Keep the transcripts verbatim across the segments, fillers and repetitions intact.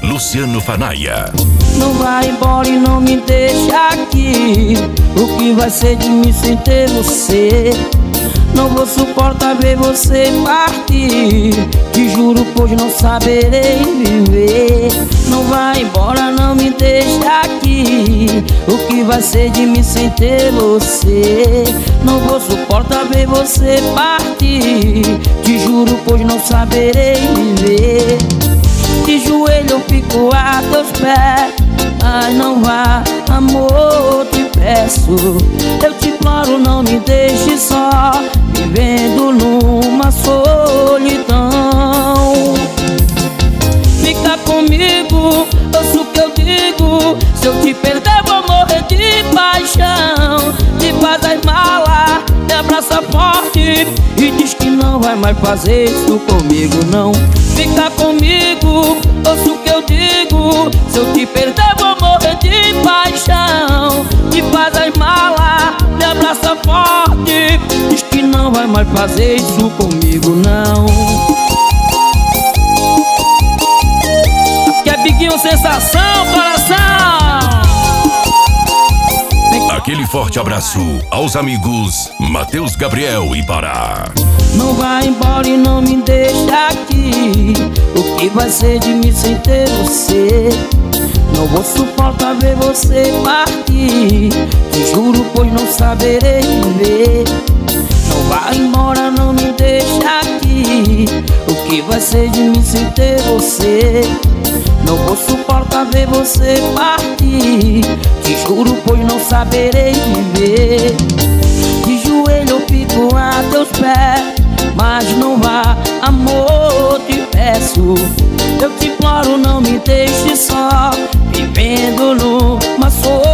Luciano Fanaia. Não vai embora e não me deixa aqui. O que vai ser de mim sem ter você? Não vou suportar ver você partir. Te juro, pois não saberei viver. Não vai embora, não me deixa aqui. O que vai ser de mim sem ter você? Não vou suportar ver você partir. Te juro, pois não saberei viver. De joelho eu fico a teus pés, mas não vá, amor, te peço. Eu te imploro, não me deixe só, vivendo numa solidão. Fica comigo, ouça o que eu digo. Se eu te perder vou morrer de paixão. Te faz as malas, me abraça forte e diz que não vai mais fazer isso comigo, não. Fica comigo, ouça o que eu digo. Se eu te perder vou morrer de paixão. Te faz as malas, me abraça forte, diz que não vai mais fazer isso comigo, não. Aqui é Biguinho Sensação, coração. Aquele forte abraço aos amigos Matheus Gabriel e Pará. Não vai embora e não me deixa aqui. O que vai ser de mim sem ter você? Não vou suportar ver você partir. Te juro, pois não saberei viver. Não vai embora, não me deixa aqui. O que vai ser de mim sem ter você? Não vou suportar ver você partir. Te juro, pois não saberei viver. De joelho eu fico a teus pés, mas não vá, amor, te peço. Eu te imploro, não me deixe só, vivendo numa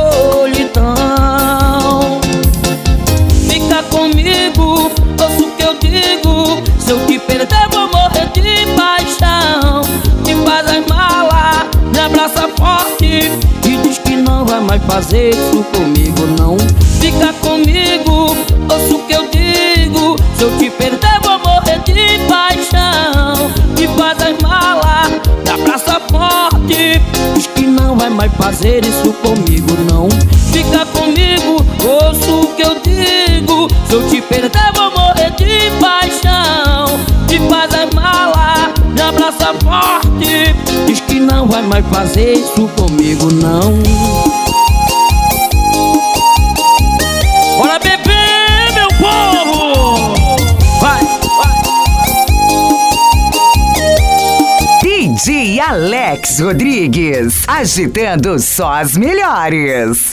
solidão. Fica comigo, ouça o que eu digo. Se eu te perder vou morrer de paixão. Te faz as malas, me abraça forte e diz que não vai mais fazer isso comigo, não. Fica comigo, ouça o que eu digo. Se eu te perder vou morrer de paixão. Te faz as malas, me abraça forte, diz que não vai mais fazer isso comigo, não. Fica comigo, ouça o que eu digo. Se eu te perder vou morrer de paixão. Te faz as malas, me abraça forte, diz que não vai mais fazer isso comigo, não. Bora beber, meu povo! Vai, vai! D J Alex Rodrigues, agitando só as melhores.